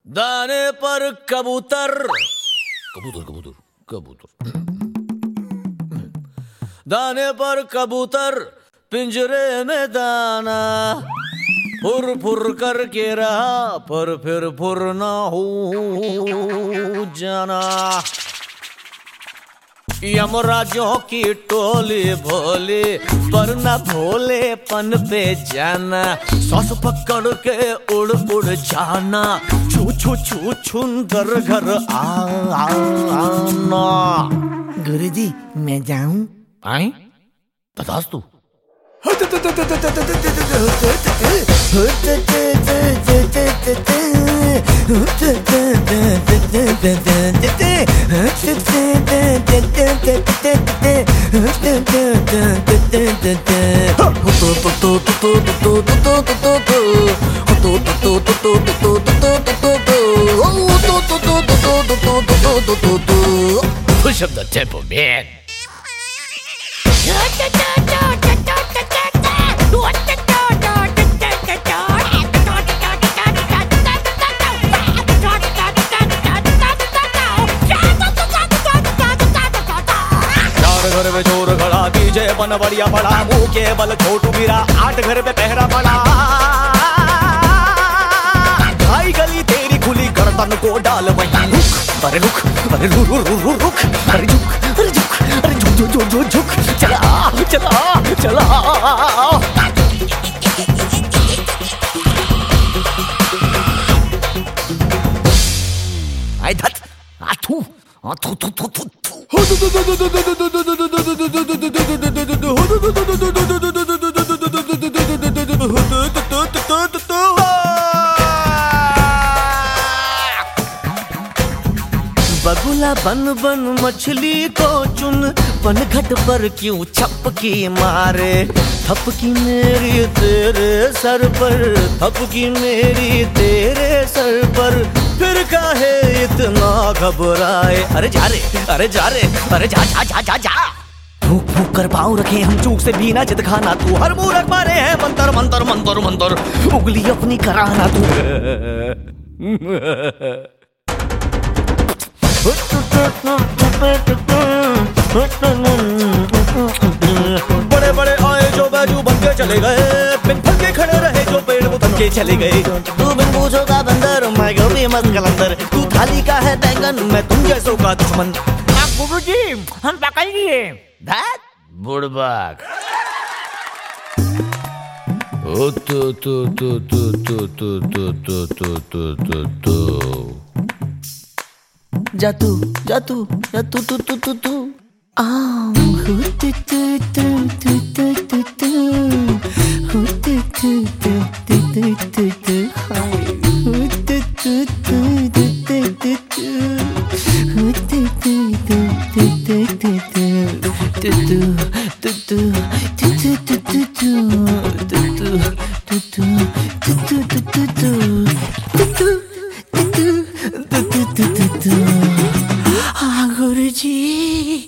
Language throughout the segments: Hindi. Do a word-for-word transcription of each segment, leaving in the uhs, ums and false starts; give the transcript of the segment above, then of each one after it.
दाने पर कबूतर कबूतर कबूतर कबूतर दाने पर कबूतर पिंजरे में दाना फुर फुर करके रहा पर फिर फुर ना हो जाना। यमराजों की टोली भोली पर न भोलेपन पे जाना। सॉस पकड़ के उड़ उड़ जाना छू छू छू छुंदर घर आना। गुरुजी मैं जाऊं? आई बतास तू push up the tempo, man. घर में चोर खड़ा डीजे बन बढ़िया पड़ा मुंह के बल छोटू गिरा आठ घर पे पहरा पड़ा। ढाई गली तेरी खुली गर्दन को डाल वहीं रुक अरे रुक अरे रुक रुक रुक अरे झुक अरे झुक अरे झुक झुक झुक झुक झुक चला चला चला। आई धत आथू आथू थू थू थू बगुला बन बन मछली को चुन पनघट पर क्यों छपकी मारे। थपकी मेरी तेरे सर पर थपकी मेरी तेरे सर पर फिर काहे इतना घबराए। अरे जा रे अरे जा रे अरे जा जा जा जा जा। फूक फूक कर पाँव रखे हम चूक से भी ना जिद खाना तू हर मूरख मारे हैं मंतर मंतर मंतर मंतर उंगली अपनी कराना तू। बड़े बड़े आए जो बाजू बन के चले गए बिन फल के खड़े रहे जो पेड़ वो बन के चले गए। तू बिन पूछो का बंदर मैं गोभी मत कलंदर तू थाली का है बैंगन मैं तुम जैसों का दुश्मन। गुरुजी हम पकड़ लिए दैट बुड़बाक। ओ तो तो तो तो तो तो तो तो तो तो तो तो जातू जातू जातू तू तू तू तू आ हु तू तू तू तू तू तू तू हु तू तू तू तू तू तू हाय हु तू तू तू तू तू तू हु तू तू तू तू तू तू तू तू तू तू तू तू गुरुजी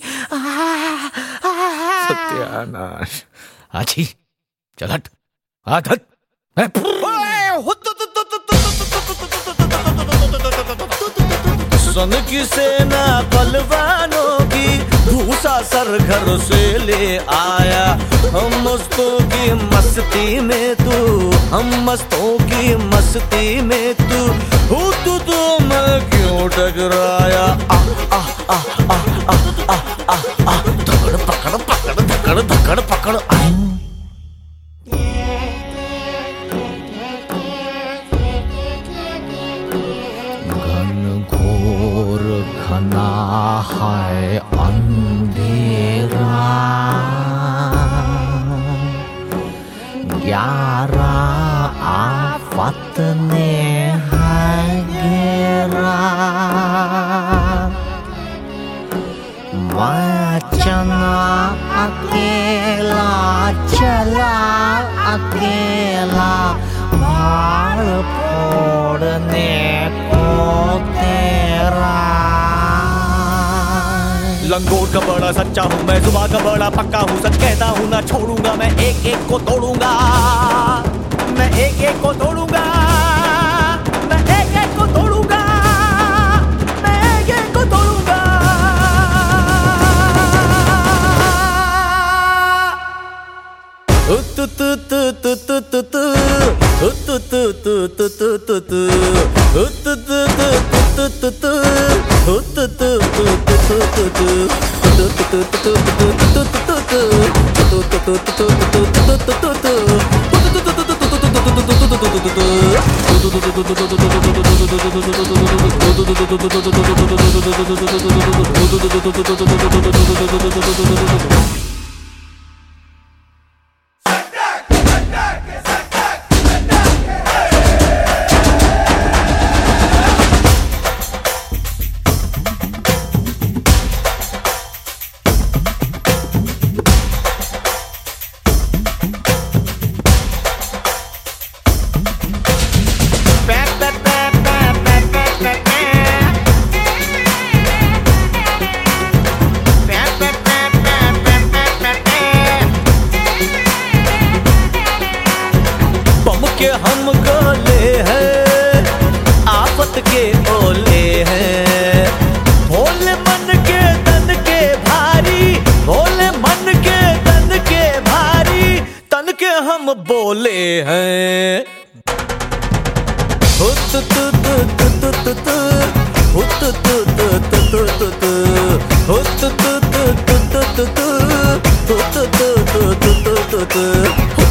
सत्यानाश आची चल हट हाथ हट। सन की सेना बलवानों की भूसा सर घर से ले आया। हम मस्तों की मस्ती में तू हम मस्तों की मस्ती में तू हूँ तू तो मैं क्यों टकराया। आ आ आ आ आ आ आ आ धकड़ पकड़ पकड़ धकड़ धकड़ पकड़ घना है अंधेरा ग्यारह आफत ने है घेरा। मैं चना अकेला चला अकेला भाड़ फोड़ने को तेरा। लंगोट का बड़ा सच्चा हूँ मैं जुबान का बड़ा पक्का हूँ सच कहता हूँ ना छोड़ूंगा मैं एक एक को तोड़ूंगा मैं एक एक को तोड़ूंगा मैं एक एक को तोड़ूंगा। के हम गोले हैं, आफत के ओले हैं, भोले मन के तन के भारी, भोले मन के तन के भारी, तन के हम बोले हैं। हो तु तु तु तु तु तु तु, हो तु तु तु तु तु तु तु, हो तु तु तु तु तु तु तु, हो तु तु तु तु तु तु तु।